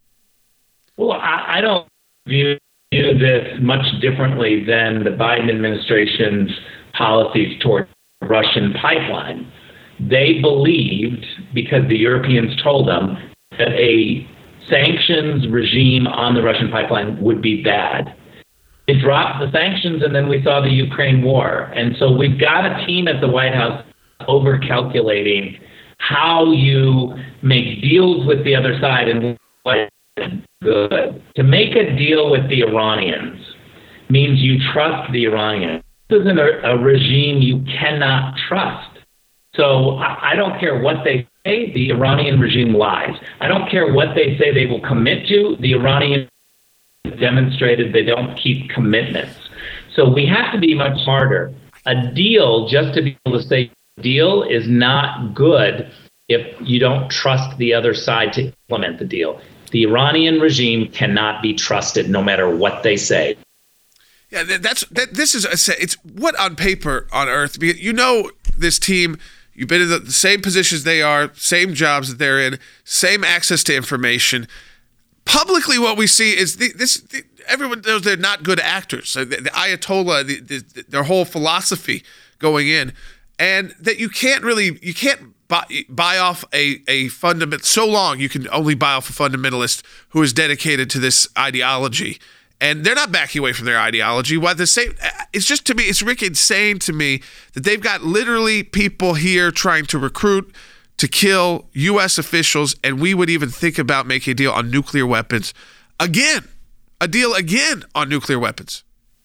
Well, I, I don't view this much differently than the Biden administration's policies toward Russian pipeline. They believed, because the Europeans told them, that a sanctions regime on the Russian pipeline would be bad. They dropped the sanctions, and then we saw the Ukraine war. And so we've got a team at the White House over-calculating how you make deals with the other side and what is good. To make a deal with the Iranians means you trust the Iranians. This isn't a, a regime you cannot trust. So I, I don't care what they say, the Iranian regime lies. I don't care what they say they will commit to, the Iranian demonstrated they don't keep commitments. So we have to be much smarter. A deal, just to be able to say deal, is not good if you don't trust the other side to implement the deal. The Iranian regime cannot be trusted no matter what they say. Yeah, that's that. This is a, it's what on paper on earth. You know, this team. You've been in the, the same positions they are, same jobs that they're in, same access to information. Publicly, what we see is the, this. The, everyone knows they're not good actors. The, the Ayatollah, the, the, their whole philosophy going in, and that you can't really, you can't buy, buy off a a fundament. So long you can only buy off a fundamentalist who is dedicated to this ideology. And they're not backing away from their ideology. Why the same? It's just, to me, it's Rick, insane to me that they've got literally people here trying to recruit to kill U S officials, and we would even think about making a deal on nuclear weapons again, a deal again on nuclear weapons.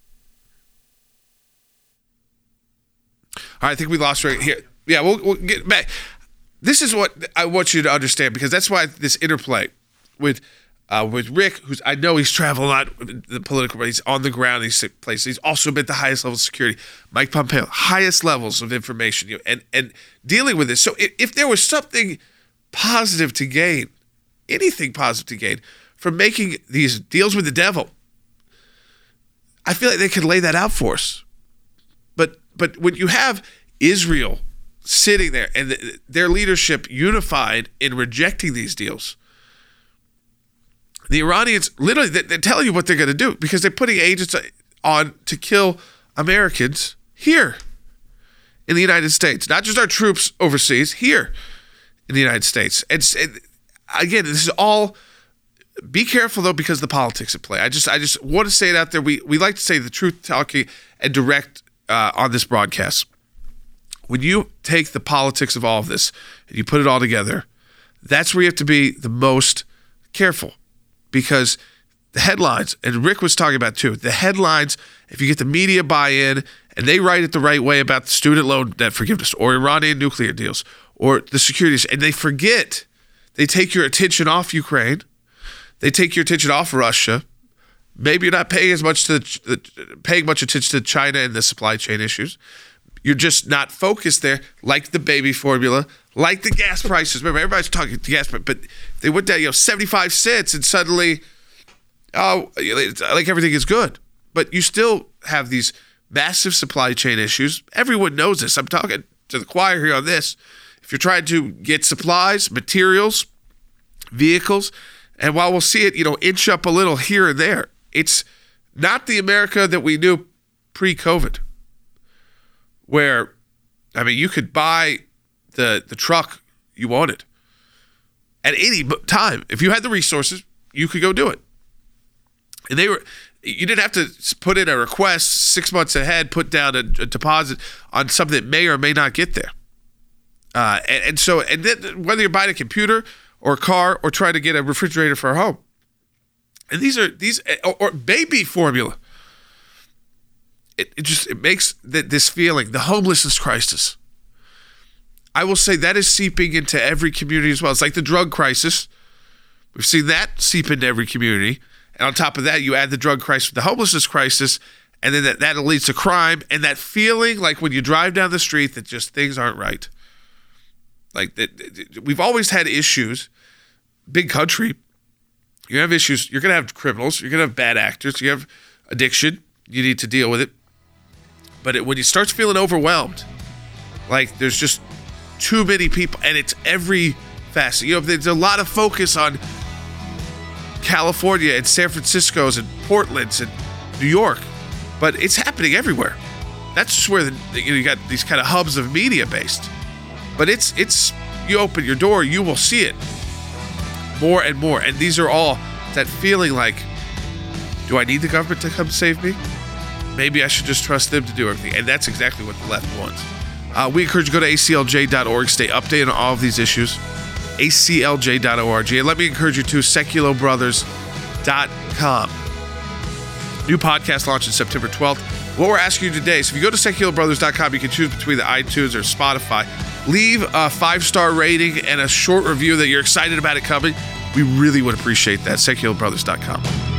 All right, I think we lost right here. Yeah, we'll, we'll get back. This is what I want you to understand, because that's why this interplay with. Uh, with Rick, who's I know he's traveling a lot with the political, but he's on the ground in these places. He's also been at the highest level of security. Mike Pompeo, highest levels of information, you know, and and dealing with this. So if, if there was something positive to gain, anything positive to gain from making these deals with the devil, I feel like they could lay that out for us. But but when you have Israel sitting there and the, their leadership unified in rejecting these deals. The Iranians, literally, they're telling you what they're going to do because they're putting agents on to kill Americans here in the United States. Not just our troops overseas, here in the United States. And, and again, this is all, be careful, though, because of the politics at play. I just I just want to say it out there. We, we like to say the truth talking and direct uh, on this broadcast. When you take the politics of all of this and you put it all together, that's where you have to be the most careful. Because the headlines, and Rick was talking about too, the headlines, if you get the media buy-in and they write it the right way about the student loan debt forgiveness or Iranian nuclear deals or the securities, and they forget, they take your attention off Ukraine, they take your attention off Russia. Maybe you're not paying as much to the, paying much attention to China and the supply chain issues. You're just not focused there, like the baby formula, like the gas prices. Remember, everybody's talking to gas, but they went down, you know, seventy-five cents, and suddenly, oh, like everything is good. But you still have these massive supply chain issues. Everyone knows this. I'm talking to the choir here on this. If you're trying to get supplies, materials, vehicles, and while we'll see it, you know, inch up a little here and there, it's not the America that we knew pre-COVID. Where, I mean, you could buy the the truck you wanted at any time. If you had the resources, you could go do it. And they were, you didn't have to put in a request six months ahead, put down a, a deposit on something that may or may not get there. Uh, and, and so, and then whether you're buying a computer or a car or trying to get a refrigerator for a home, and these are these or, or baby formula. It, it just it makes the, this feeling, the homelessness crisis. I will say that is seeping into every community as well. It's like the drug crisis. We've seen that seep into every community. And on top of that, you add the drug crisis, the homelessness crisis, And then that, that leads to crime and that feeling like when you drive down the street that just things aren't right. Like that, we've always had issues. Big country. You have issues. You're going to have criminals. You're going to have bad actors. You have addiction. You need to deal with it. But it, when you start feeling overwhelmed, like there's just too many people, and it's every facet. You know, there's a lot of focus on California and San Francisco's and Portland's and New York, but it's happening everywhere. That's just where the, you know, you got these kind of hubs of media based. But it's it's you open your door, you will see it more and more. And these are all that feeling like, do I need the government to come save me? Maybe I should just trust them to do everything. And that's exactly what the left wants. Uh, we encourage you to go to A C L J dot org, stay updated on all of these issues. A C L J dot org. And let me encourage you to Secular Brothers dot com. New podcast launches September twelfth. What we're asking you today, so if you go to Secular Brothers dot com, you can choose between the iTunes or Spotify. Leave a five-star rating and a short review that you're excited about it coming. We really would appreciate that. Secular Brothers dot com.